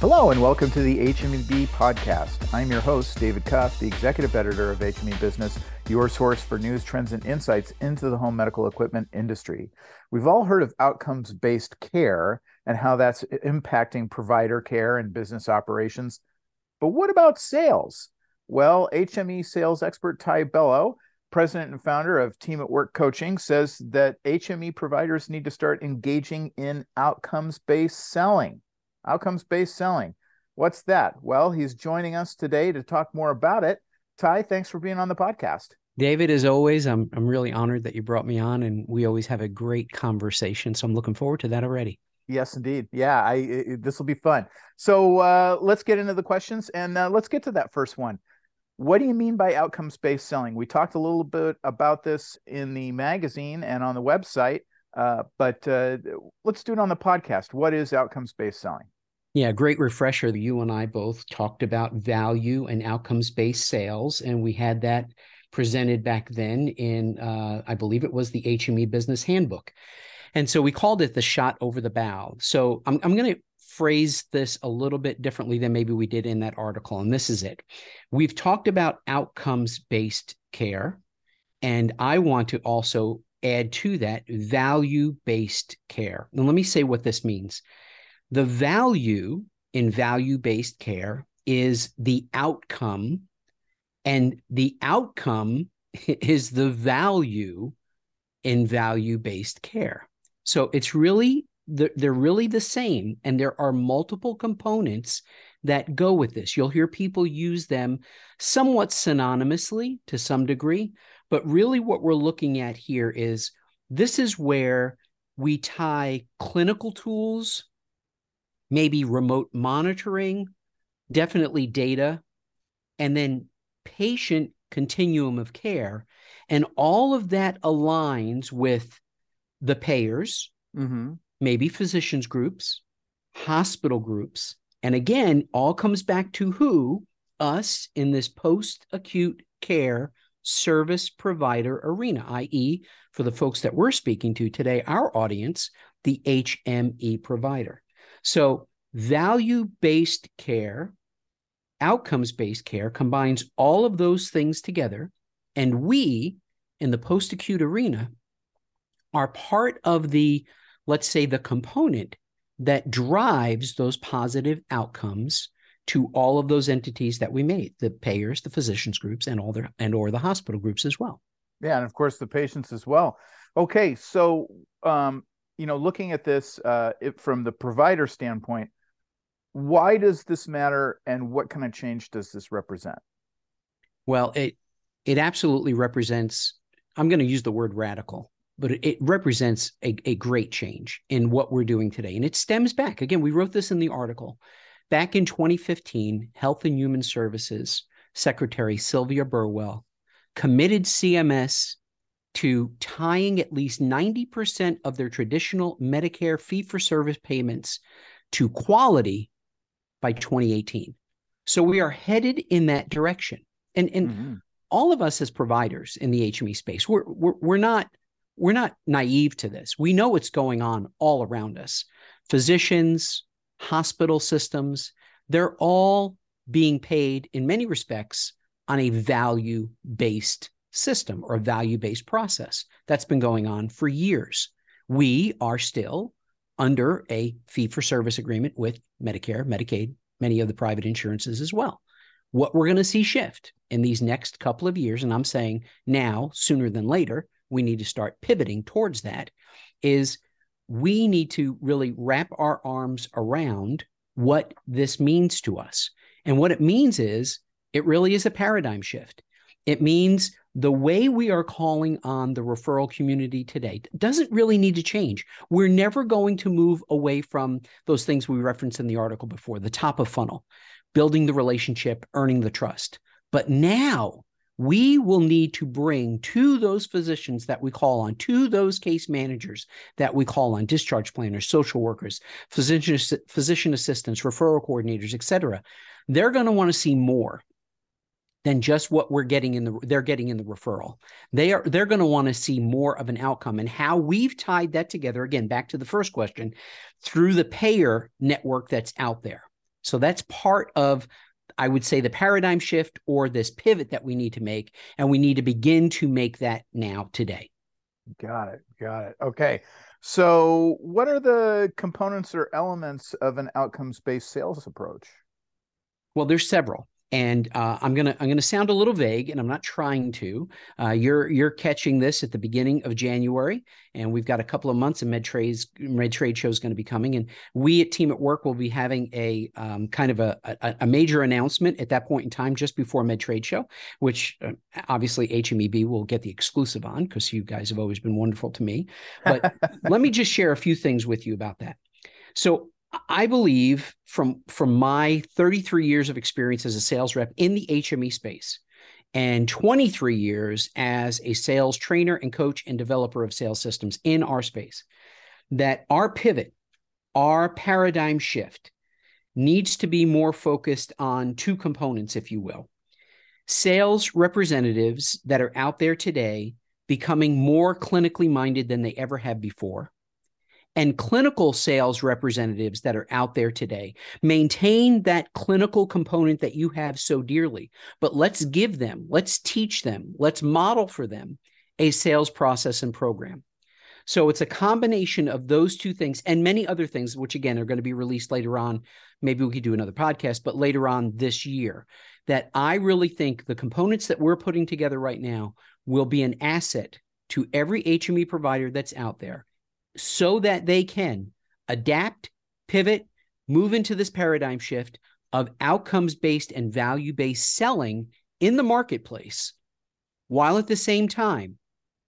Hello and welcome to the HMEB podcast. I'm your host, David Cuff, the executive editor of HME Business, your source for news, trends, and insights into the home medical equipment industry. We've all heard of outcomes-based care and how that's impacting provider care and business operations. But what about sales? Well, HME sales expert Ty Bello, president and founder of Team at Work Coaching, says that HME providers need to start engaging in outcomes-based selling. Outcomes-based selling. What's that? Well, he's joining us today to talk more about it. Ty, thanks for being on the podcast. David, as always, I'm really honored that you brought me on, and we always have a great conversation. So I'm looking forward to that already. Yes, indeed. Yeah, this will be fun. So let's get into the questions, and let's get to that first one. What do you mean by outcomes-based selling? We talked a little bit about this in the magazine and on the website, but let's do it on the podcast. What is outcomes-based selling? Yeah, great refresher. You and I both talked about value and outcomes-based sales, and we had that presented back then in, I believe it was the HME Business Handbook. And so we called it the shot over the bow. So I'm going to phrase this a little bit differently than maybe we did in that article, and this is it. We've talked about outcomes-based care, and I want to also add to that value-based care. Now, let me say what this means. The value in value-based care is the outcome, and the outcome is the value in value-based care. So it's really, they're really the same, and there are multiple components that go with this. You'll hear people use them somewhat synonymously to some degree, but really what we're looking at here is this is where we tie clinical tools, maybe remote monitoring, definitely data, and then patient continuum of care. And all of that aligns with the payers, maybe physicians groups, hospital groups. And again, all comes back to who? Us in this post-acute care service provider arena, i.e., for the folks that we're speaking to today, our audience, the HME provider. So value-based care, outcomes-based care combines all of those things together. And we, in the post-acute arena, are part of the, let's say, the component that drives those positive outcomes to all of those entities that we made, the payers, the physicians groups, and or the hospital groups as well. Yeah, and of course the patients as well. Okay, so looking at this from the provider standpoint, why does this matter, and what kind of change does this represent? Well, it absolutely represents, I'm going to use the word radical, but it represents a great change in what we're doing today. And it stems back, again, we wrote this in the article. Back in 2015, Health and Human Services Secretary Sylvia Burwell committed CMS to tying at least 90% of their traditional Medicare fee-for-service payments to quality by 2018. So we are headed in that direction. And all of us as providers in the HME space, we're not naive to this. We know what's going on all around us. Physicians, hospital systems, they're all being paid in many respects on a value-based system or a value-based process. That's been going on for years. We are still under a fee-for-service agreement with Medicare, Medicaid, many of the private insurances as well. What we're going to see shift in these next couple of years, and I'm saying now, sooner than later, we need to start pivoting towards that, is we need to really wrap our arms around what this means to us. And what it means is, it really is a paradigm shift. It means the way we are calling on the referral community today doesn't really need to change. We're never going to move away from those things we referenced in the article before, the top of funnel, building the relationship, earning the trust. But now we will need to bring to those physicians that we call on, to those case managers that we call on, discharge planners, social workers, physician assistants, referral coordinators, et cetera. They're going to want to see more than just what they're getting in the referral. They're going to want to see more of an outcome, and how we've tied that together, again, back to the first question, through the payer network that's out there. So that's part of, I would say, the paradigm shift or this pivot that we need to make. And we need to begin to make that now today. Got it. Got it. Okay. So what are the components or elements of an outcomes-based sales approach? Well, there's several. And I'm gonna sound a little vague, and I'm not trying to. You're catching this at the beginning of January, and we've got a couple of months, and MedTrade show is going to be coming, and we at Team at Work will be having a kind of a major announcement at that point in time, just before MedTrade show, which obviously HMEB will get the exclusive on because you guys have always been wonderful to me. But let me just share a few things with you about that. So I believe from my 33 years of experience as a sales rep in the HME space and 23 years as a sales trainer and coach and developer of sales systems in our space, that our pivot, our paradigm shift needs to be more focused on two components, if you will. Sales representatives that are out there today becoming more clinically minded than they ever have before, and clinical sales representatives that are out there today. Maintain that clinical component that you have so dearly, but let's give them, let's teach them, let's model for them a sales process and program. So it's a combination of those two things and many other things, which again are going to be released later on. Maybe we could do another podcast, but later on this year, that I really think the components that we're putting together right now will be an asset to every HME provider that's out there, so that they can adapt, pivot, move into this paradigm shift of outcomes-based and value-based selling in the marketplace, while at the same time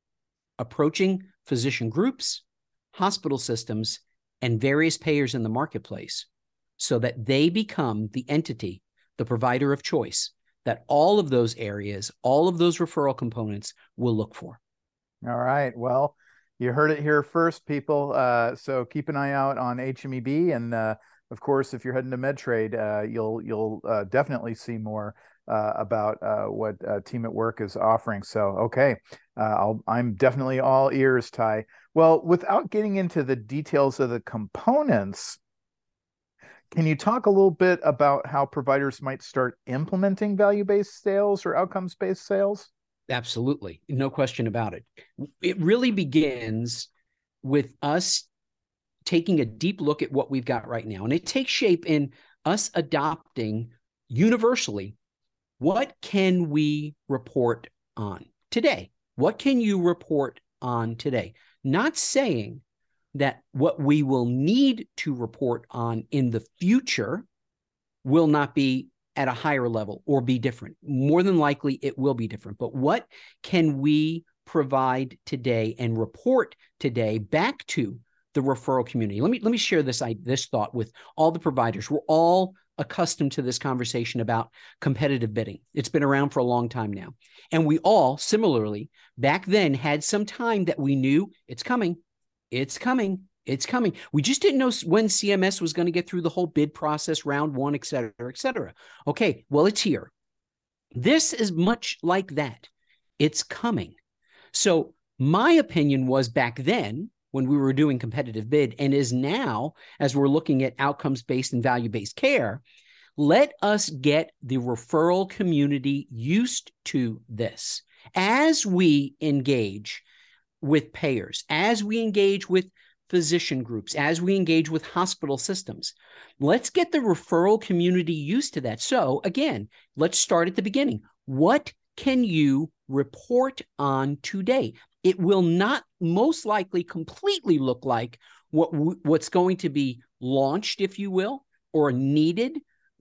approaching physician groups, hospital systems, and various payers in the marketplace so that they become the entity, the provider of choice, that all of those areas, all of those referral components will look for. All right. Well, you heard it here first, people. So keep an eye out on HMEB, and of course, if you're heading to MedTrade, you'll definitely see more about what Team at Work is offering. So, okay, I'm definitely all ears, Ty. Well, without getting into the details of the components, can you talk a little bit about how providers might start implementing value-based sales or outcomes-based sales? Absolutely. No question about it. It really begins with us taking a deep look at what we've got right now. And it takes shape in us adopting universally, what can we report on today? What can you report on today? Not saying that what we will need to report on in the future will not be at a higher level or be different. More than likely, it will be different. But what can we provide today and report today back to the referral community? Let me share this thought with all the providers. We're all accustomed to this conversation about competitive bidding. It's been around for a long time now. And we all, similarly, back then had some time that we knew it's coming, it's coming, it's coming. We just didn't know when CMS was going to get through the whole bid process, round one, et cetera, et cetera. Okay, well, it's here. This is much like that. It's coming. So my opinion was back then when we were doing competitive bid, and is now as we're looking at outcomes-based and value-based care, let us get the referral community used to this. As we engage with payers, as we engage with physician groups, as we engage with hospital systems, let's get the referral community used to that. So again, let's start at the beginning. What can you report on today? It will not most likely completely look like what's going to be launched, if you will, or needed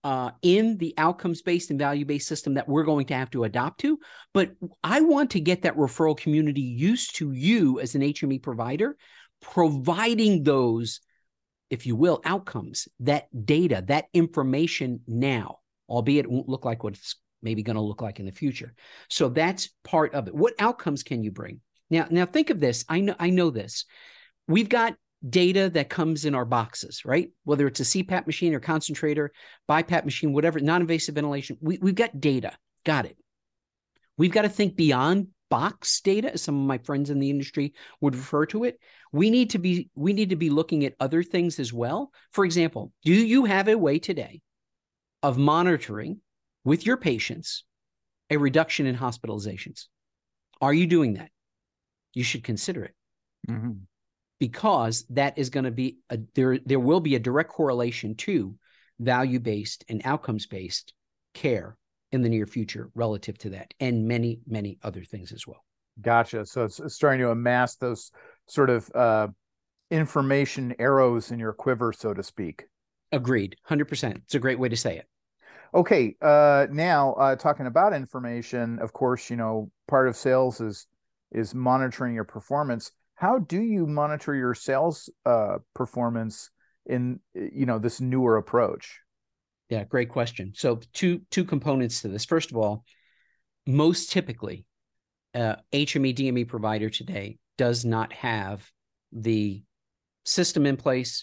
in the outcomes-based and value-based system that we're going to have to adopt to. But I want to get that referral community used to you as an HME provider, providing those, if you will, outcomes, that data, that information now, albeit it won't look like what it's maybe going to look like in the future. So that's part of it. What outcomes can you bring? Now think of this. I know this. We've got data that comes in our boxes, right? Whether it's a CPAP machine or concentrator, BiPAP machine, whatever, non-invasive ventilation, we've got data. Got it. We've got to think beyond box data, as some of my friends in the industry would refer to it. We need to be looking at other things as well. For example, do you have a way today of monitoring with your patients a reduction in hospitalizations. Are you doing that? You should consider it. Mm-hmm. Because that is going to be there will be a direct correlation to value-based and outcomes-based care in the near future relative to that, and many, many other things as well. Gotcha. So it's starting to amass those sort of information arrows in your quiver, so to speak. Agreed. 100%. It's a great way to say it. Okay. Now talking about information, of course, part of sales is monitoring your performance. How do you monitor your sales performance in this newer approach? Yeah, great question. So two components to this. First of all, most typically, HME DME provider today does not have the system in place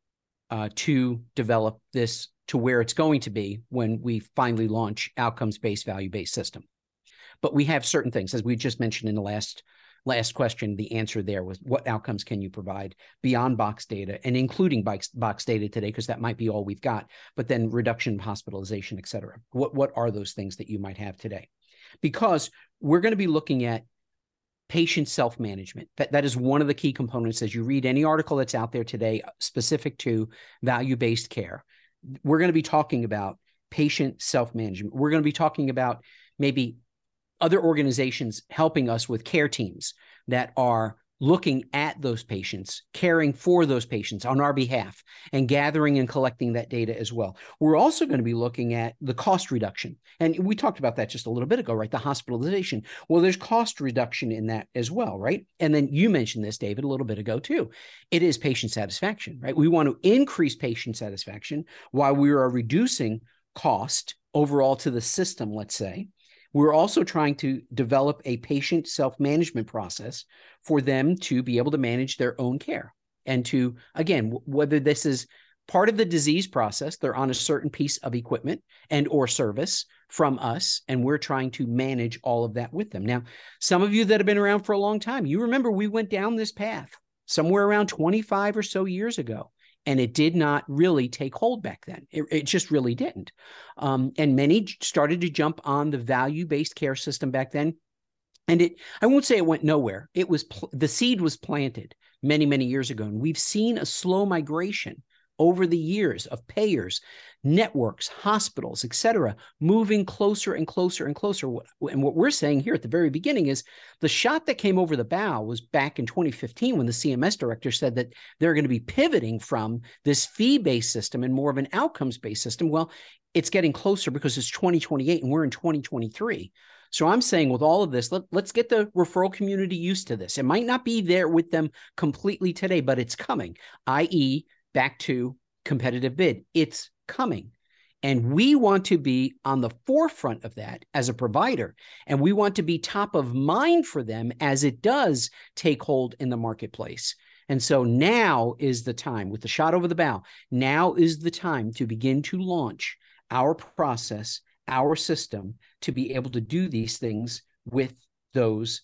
to develop this to where it's going to be when we finally launch outcomes-based, value-based system. But we have certain things, as we just mentioned in the last question. The answer there was, what outcomes can you provide beyond box data and including box data today, because that might be all we've got, but then reduction in hospitalization, et cetera. What are those things that you might have today? Because we're going to be looking at patient self-management. That is one of the key components. As you read any article that's out there today specific to value-based care, we're going to be talking about patient self-management. We're going to be talking about maybe other organizations helping us with care teams that are looking at those patients, caring for those patients on our behalf, and gathering and collecting that data as well. We're also going to be looking at the cost reduction. And we talked about that just a little bit ago, right? The hospitalization. Well, there's cost reduction in that as well, right? And then you mentioned this, David, a little bit ago too. It is patient satisfaction, right? We want to increase patient satisfaction while we are reducing cost overall to the system, let's say. We're also trying to develop a patient self-management process for them to be able to manage their own care. And to, again, whether this is part of the disease process, they're on a certain piece of equipment and or service from us, and we're trying to manage all of that with them. Now, some of you that have been around for a long time, you remember we went down this path somewhere around 25 or so years ago. And it did not really take hold back then. It just really didn't. And many started to jump on the value-based care system back then. And I won't say it went nowhere. It was the seed was planted many, many years ago. And we've seen a slow migration over the years of payers, networks, hospitals, et cetera, moving closer and closer and closer. And what we're saying here at the very beginning is the shot that came over the bow was back in 2015 when the CMS director said that they're going to be pivoting from this fee-based system and more of an outcomes-based system. Well, it's getting closer because it's 2028 and we're in 2023. So I'm saying with all of this, let's get the referral community used to this. It might not be there with them completely today, but it's coming, i.e., back to competitive bid. It's coming. And we want to be on the forefront of that as a provider. And we want to be top of mind for them as it does take hold in the marketplace. And so now is the time, with the shot over the bow, now is the time to begin to launch our process, our system, to be able to do these things with those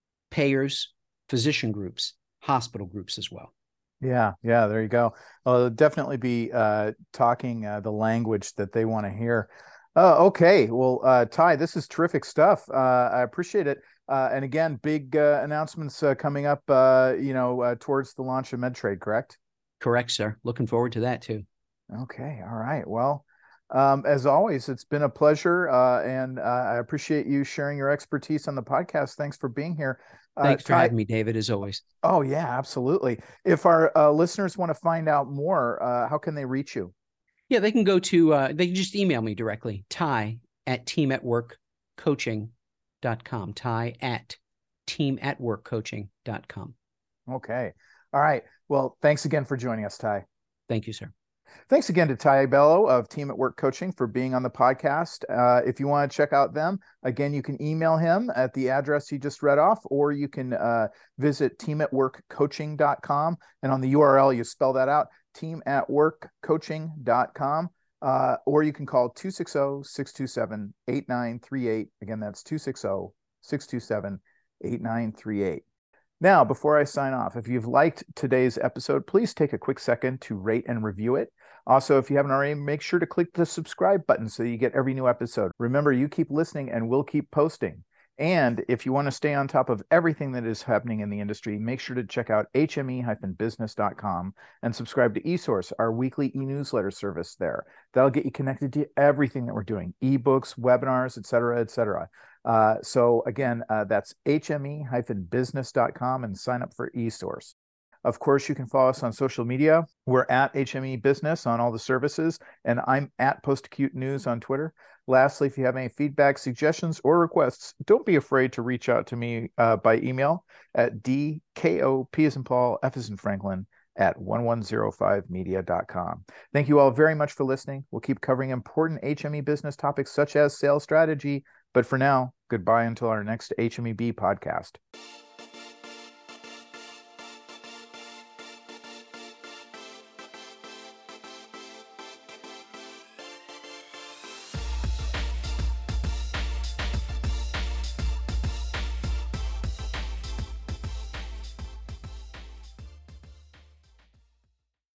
payers, physician groups, hospital groups as well. Yeah, there you go. I'll definitely be talking the language that they want to hear. Okay, well, Ty, this is terrific stuff. I appreciate it. And again, big announcements coming up, towards the launch of MedTrade, correct? Correct, sir. Looking forward to that too. Okay, all right. Well, as always, it's been a pleasure, and I appreciate you sharing your expertise on the podcast. Thanks for being here. Thanks for having me, David, as always. Oh, yeah, absolutely. If our listeners want to find out more, how can they reach you? Yeah, they can go to, they can just email me directly, ty@teamatworkcoaching.com, ty@teamatworkcoaching.com. Okay. All right. Well, thanks again for joining us, Ty. Thank you, sir. Thanks again to Ty Bello of Team at Work Coaching for being on the podcast. If you want to check out them, again, you can email him at the address he just read off, or you can visit teamatworkcoaching.com. And on the URL, you spell that out, teamatworkcoaching.com. Or you can call 260-627-8938. Again, that's 260-627-8938. Now, before I sign off, if you've liked today's episode, please take a quick second to rate and review it. Also, if you haven't already, make sure to click the subscribe button so you get every new episode. Remember, you keep listening and we'll keep posting. And if you want to stay on top of everything that is happening in the industry, make sure to check out hme-business.com and subscribe to eSource, our weekly e-newsletter service there. That'll get you connected to everything that we're doing, ebooks, webinars, et cetera, et cetera. So again, that's hme-business.com and sign up for eSource. Of course, you can follow us on social media. We're at HME Business on all the services, and I'm at Post-Acute News on Twitter. Lastly, if you have any feedback, suggestions, or requests, don't be afraid to reach out to me by email at dkop as in Paul, F as in Franklin, at 1105media.com. Thank you all very much for listening. We'll keep covering important HME business topics such as sales strategy. But for now, goodbye until our next HMEB podcast.